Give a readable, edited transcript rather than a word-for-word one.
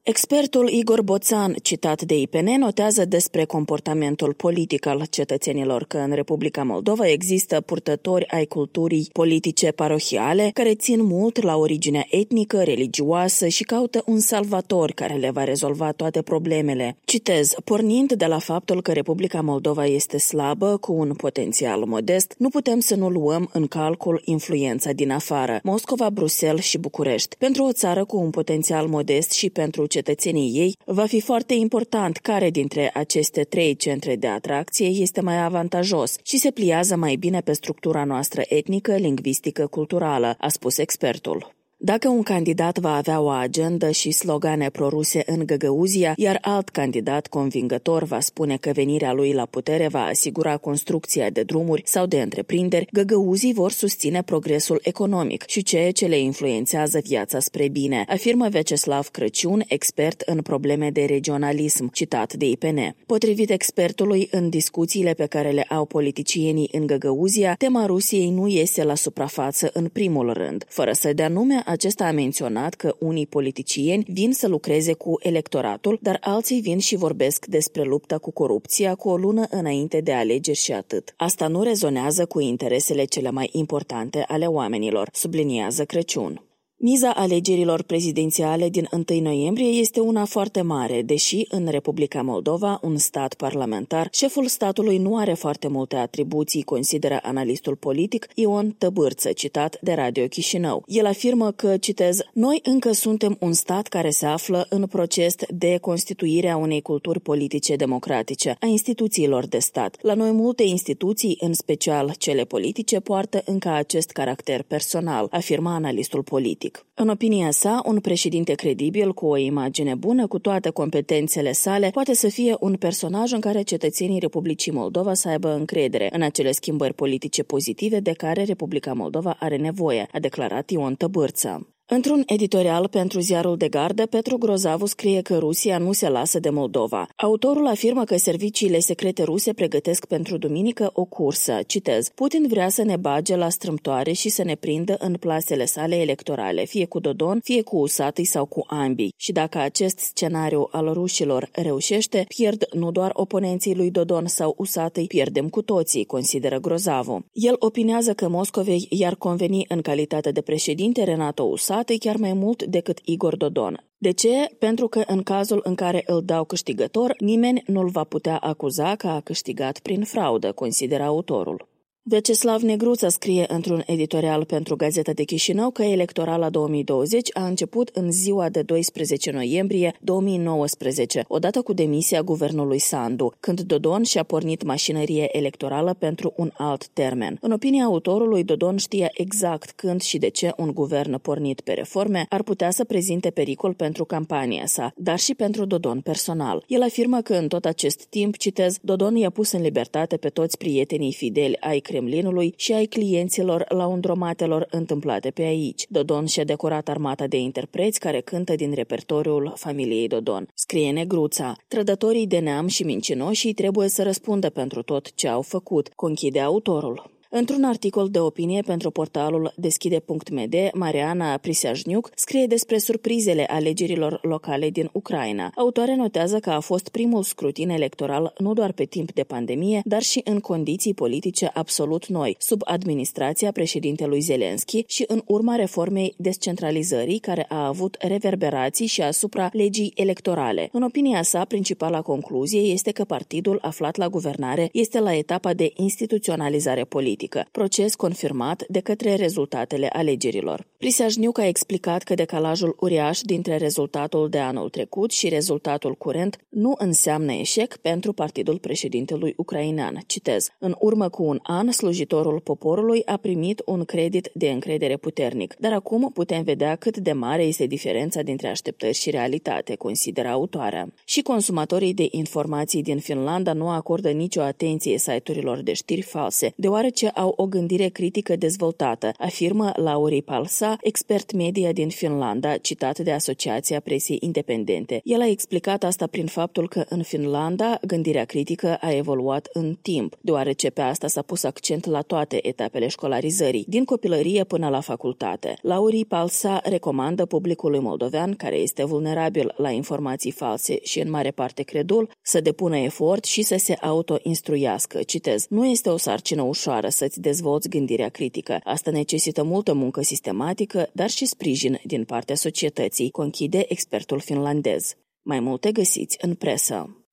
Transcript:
Expertul Igor Boțan, citat de IPN, notează despre comportamentul politic al cetățenilor că în Republica Moldova există purtători ai culturii politice parohiale care țin mult la originea etnică, religioasă și caută un salvator care le va rezolva toate problemele. Citez, pornind de la faptul că Republica Moldova este slabă, cu un potențial modest, nu putem să nu luăm în calcul influența din afară, Moscova, Bruxelles și București. Pentru o țară cu un potențial modest și pentru cetățenii ei, va fi foarte important care dintre aceste trei centre de atracție este mai avantajos și se pliază mai bine pe structura noastră etnică, lingvistică, culturală, a spus expertul. Dacă un candidat va avea o agendă și slogane proruse în Găgăuzia, iar alt candidat convingător va spune că venirea lui la putere va asigura construcția de drumuri sau de întreprinderi, găgăuzii vor susține progresul economic și ceea ce le influențează viața spre bine, afirmă Vyacheslav Crăciun, expert în probleme de regionalism, citat de IPN. Potrivit expertului, în discuțiile pe care le au politicienii în Găgăuzia, tema Rusiei nu iese la suprafață în primul rând. Fără să dea nume, acesta a menționat că unii politicieni vin să lucreze cu electoratul, dar alții vin și vorbesc despre lupta cu corupția cu o lună înainte de alegeri și atât. Asta nu rezonează cu interesele cele mai importante ale oamenilor, subliniază Crăciun. Miza alegerilor prezidențiale din 1 noiembrie este una foarte mare, deși în Republica Moldova, un stat parlamentar, șeful statului nu are foarte multe atribuții, consideră analistul politic Ion Tăbârță, citat de Radio Chișinău. El afirmă că, citez, noi încă suntem un stat care se află în proces de constituire a unei culturi politice democratice, a instituțiilor de stat. La noi multe instituții, în special cele politice, poartă încă acest caracter personal, afirma analistul politic. În opinia sa, un președinte credibil, cu o imagine bună, cu toate competențele sale, poate să fie un personaj în care cetățenii Republicii Moldova să aibă încredere în acele schimbări politice pozitive de care Republica Moldova are nevoie, a declarat Ion Tăbârță. Într-un editorial pentru ziarul de gardă, Petru Grozavu scrie că Rusia nu se lasă de Moldova. Autorul afirmă că serviciile secrete ruse pregătesc pentru duminică o cursă. Citez, Putin vrea să ne bage la strâmtoare și să ne prindă în plasele sale electorale, fie cu Dodon, fie cu Usatăi sau cu ambii. Și dacă acest scenariu al rușilor reușește, pierd nu doar oponenții lui Dodon sau Usatăi, pierdem cu toții, consideră Grozavu. El opinează că Moscovei i-ar conveni în calitate de președinte Renato Usatăi chiar mai mult decât Igor Dodon. De ce? Pentru că în cazul în care îl dau câștigător, nimeni nu-l va putea acuza că a câștigat prin fraudă, consideră autorul. Vyacheslav Negruța scrie într-un editorial pentru Gazeta de Chișinău că electorala 2020 a început în ziua de 12 noiembrie 2019, odată cu demisia guvernului Sandu, când Dodon și-a pornit mașinărie electorală pentru un alt termen. În opinia autorului, Dodon știa exact când și de ce un guvern pornit pe reforme ar putea să prezinte pericol pentru campania sa, dar și pentru Dodon personal. El afirmă că în tot acest timp, citez, Dodon i-a pus în libertate pe toți prietenii fideli ai Kremlinului și ai clienților laundromatelor întâmplate pe aici. Dodon și-a decorat armata de interpreți care cântă din repertoriul familiei Dodon. Scrie Negruța. Trădătorii de neam și mincinoșii trebuie să răspundă pentru tot ce au făcut, conchide autorul. Într-un articol de opinie pentru portalul Deschide.md, Mariana Priseajniuc scrie despre surprizele alegerilor locale din Ucraina. Autoarea notează că a fost primul scrutin electoral nu doar pe timp de pandemie, dar și în condiții politice absolut noi, sub administrația președintelui Zelenski și în urma reformei descentralizării care a avut reverberații și asupra legii electorale. În opinia sa, principala concluzie este că partidul aflat la guvernare este la etapa de instituționalizare politică, proces confirmat de către rezultatele alegerilor. Priseajniuc a explicat că decalajul uriaș dintre rezultatul de anul trecut și rezultatul curent nu înseamnă eșec pentru partidul președintelui ucrainean. Citez, în urmă cu un an, slujitorul poporului a primit un credit de încredere puternic, dar acum putem vedea cât de mare este diferența dintre așteptări și realitate, consideră autoarea. Și consumatorii de informații din Finlanda nu acordă nicio atenție site-urilor de știri false, deoarece ce au o gândire critică dezvoltată, afirmă Lauri Palsa, expert media din Finlanda, citat de Asociația Presiei Independente. El a explicat asta prin faptul că în Finlanda gândirea critică a evoluat în timp, deoarece pe asta s-a pus accent la toate etapele școlarizării, din copilărie până la facultate. Lauri Palsa recomandă publicului moldovean, care este vulnerabil la informații false și în mare parte credul, să depună efort și să se auto-instruiască. Citez: nu este o sarcină ușoară să-ți dezvolți gândirea critică. Asta necesită multă muncă sistematică, dar și sprijin din partea societății, conchide expertul finlandez. Mai multe găsiți în presă.